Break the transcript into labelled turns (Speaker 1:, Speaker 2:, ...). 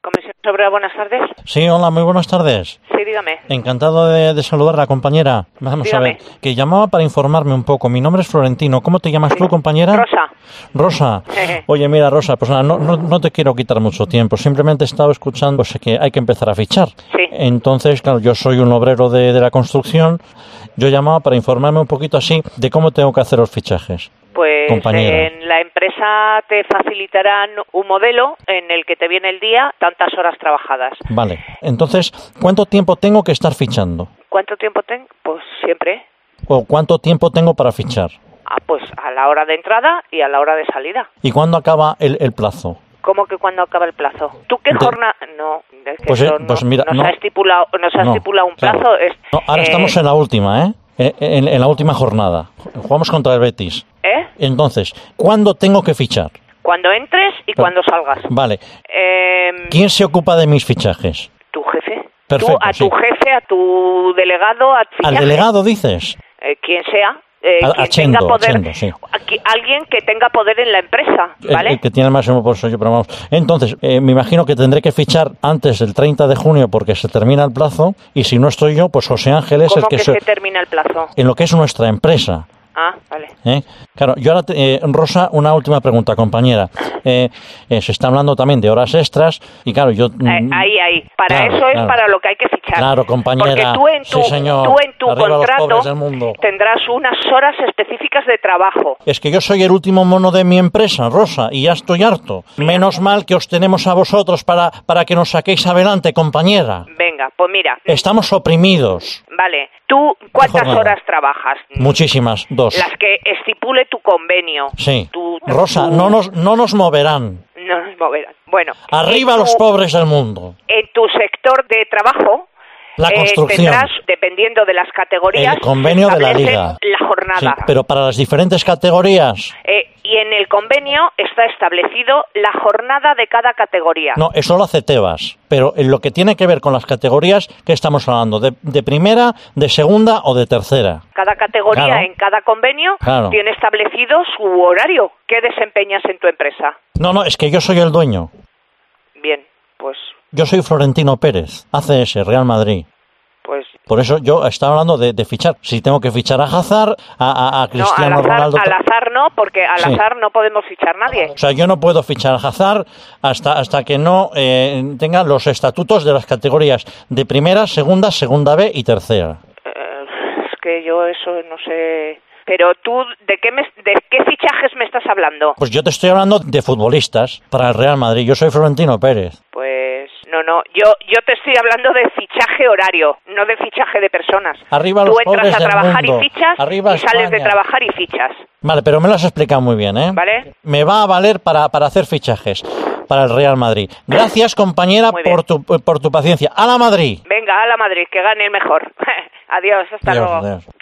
Speaker 1: Comisión Obrera, buenas tardes.
Speaker 2: Sí, hola, muy buenas tardes.
Speaker 1: Sí, dígame.
Speaker 2: Encantado de saludarla, compañera. Vamos
Speaker 1: Dígame.
Speaker 2: a ver, que llamaba para informarme un poco. Mi nombre es Florentino. ¿Cómo te llamas tú, compañera?
Speaker 1: Rosa.
Speaker 2: Rosa. Oye, mira, Rosa, pues nada, no te quiero quitar mucho tiempo. Simplemente he estado escuchando que hay que empezar a fichar.
Speaker 1: Sí.
Speaker 2: Entonces, claro, yo soy un obrero de la construcción. Yo llamaba para informarme un poquito así de cómo tengo que hacer los fichajes.
Speaker 1: Pues
Speaker 2: Compañera.
Speaker 1: en la empresa te facilitarán un modelo en el que te viene el día, tantas horas trabajadas.
Speaker 2: Vale. Entonces, ¿cuánto tiempo tengo que estar fichando?
Speaker 1: ¿Cuánto tiempo tengo? Pues siempre.
Speaker 2: ¿O cuánto tiempo tengo para fichar?
Speaker 1: Pues a la hora de entrada y a la hora de salida.
Speaker 2: ¿Y cuándo acaba el plazo?
Speaker 1: ¿Cómo que cuando acaba el plazo? ¿Tú qué jornada? No, es que
Speaker 2: Pues,
Speaker 1: eso
Speaker 2: pues mira,
Speaker 1: no se ha estipulado, un
Speaker 2: claro.
Speaker 1: plazo.
Speaker 2: No, ahora estamos en la última, ¿eh? En la última jornada. Jugamos contra el Betis. Entonces, ¿cuándo tengo que fichar?
Speaker 1: Cuando entres y cuando salgas.
Speaker 2: Vale. ¿Quién se ocupa de mis fichajes?
Speaker 1: Tu jefe.
Speaker 2: Perfecto,
Speaker 1: Tú, tu jefe, a tu delegado, a fichaje.
Speaker 2: ¿Al delegado dices?
Speaker 1: Quien sea.
Speaker 2: A Chendo,
Speaker 1: tenga poder,
Speaker 2: sí.
Speaker 1: Alguien que tenga poder en la empresa, ¿vale?
Speaker 2: El que tiene el máximo por eso yo, pero vamos. Entonces, me imagino que tendré que fichar antes del 30 de junio porque se termina el plazo, y si no estoy yo, pues José Ángel es el
Speaker 1: ¿Cómo
Speaker 2: que
Speaker 1: se termina el plazo?
Speaker 2: En lo que es nuestra empresa.
Speaker 1: Ah, vale.
Speaker 2: Claro, yo ahora, Rosa, una última pregunta, compañera. Se está hablando también de horas extras y claro, yo...
Speaker 1: Ahí. Para eso es para lo que hay que fichar.
Speaker 2: Claro, compañera.
Speaker 1: Porque
Speaker 2: sí, señor.
Speaker 1: tú en tu
Speaker 2: Arriba
Speaker 1: contrato
Speaker 2: los pobres del mundo.
Speaker 1: tendrás unas horas específicas de trabajo.
Speaker 2: Es que yo soy el último mono de mi empresa, Rosa, y ya estoy harto. Menos mal que os tenemos a vosotros para que nos saquéis adelante, compañera.
Speaker 1: Venga, pues mira.
Speaker 2: Estamos oprimidos.
Speaker 1: Vale. ¿Tú cuántas horas trabajas?
Speaker 2: Muchísimas, 2.
Speaker 1: Las que estipule tu convenio.
Speaker 2: Sí. Rosa, no nos moverán.
Speaker 1: No nos moverán. Bueno.
Speaker 2: Arriba los pobres del mundo.
Speaker 1: En tu sector de trabajo...
Speaker 2: La construcción.
Speaker 1: Tendrás, dependiendo de las categorías,
Speaker 2: el convenio de la Liga.
Speaker 1: La jornada.
Speaker 2: Sí, pero para las diferentes categorías.
Speaker 1: Y en el convenio está establecido la jornada de cada categoría.
Speaker 2: No, eso lo hace Tebas. Pero en lo que tiene que ver con las categorías, ¿qué estamos hablando? ¿De primera, de segunda o de tercera?
Speaker 1: Cada categoría en cada convenio tiene establecido su horario. ¿Qué desempeñas en tu empresa?
Speaker 2: No, es que yo soy el dueño.
Speaker 1: Bien, pues...
Speaker 2: Yo soy Florentino Pérez, ACS, Real Madrid.
Speaker 1: Pues...
Speaker 2: Por eso yo estaba hablando de fichar. Si tengo que fichar a Hazard, a Cristiano Ronaldo...
Speaker 1: al azar no, porque al azar no podemos fichar nadie.
Speaker 2: O sea, yo no puedo fichar a Hazard hasta que no tenga los estatutos de las categorías de primera, segunda B y tercera.
Speaker 1: Es que yo eso no sé... Pero tú, ¿de qué fichajes me estás hablando?
Speaker 2: Pues yo te estoy hablando de futbolistas para el Real Madrid. Yo soy Florentino Pérez.
Speaker 1: Pues no. Yo te estoy hablando de fichaje horario, no de fichaje de personas.
Speaker 2: Arriba
Speaker 1: tú
Speaker 2: los pobres
Speaker 1: entras a trabajar
Speaker 2: del mundo.
Speaker 1: Y fichas,
Speaker 2: Arriba
Speaker 1: y sales de
Speaker 2: España.
Speaker 1: trabajar y fichas.
Speaker 2: Vale, pero me lo has explicado muy bien, ¿eh?
Speaker 1: ¿Vale?
Speaker 2: Me va a valer para hacer fichajes para el Real Madrid. Gracias, compañera, por tu paciencia. ¡A la Madrid!
Speaker 1: Venga, a la Madrid, que gane el mejor. Adiós, hasta luego.
Speaker 2: Adiós.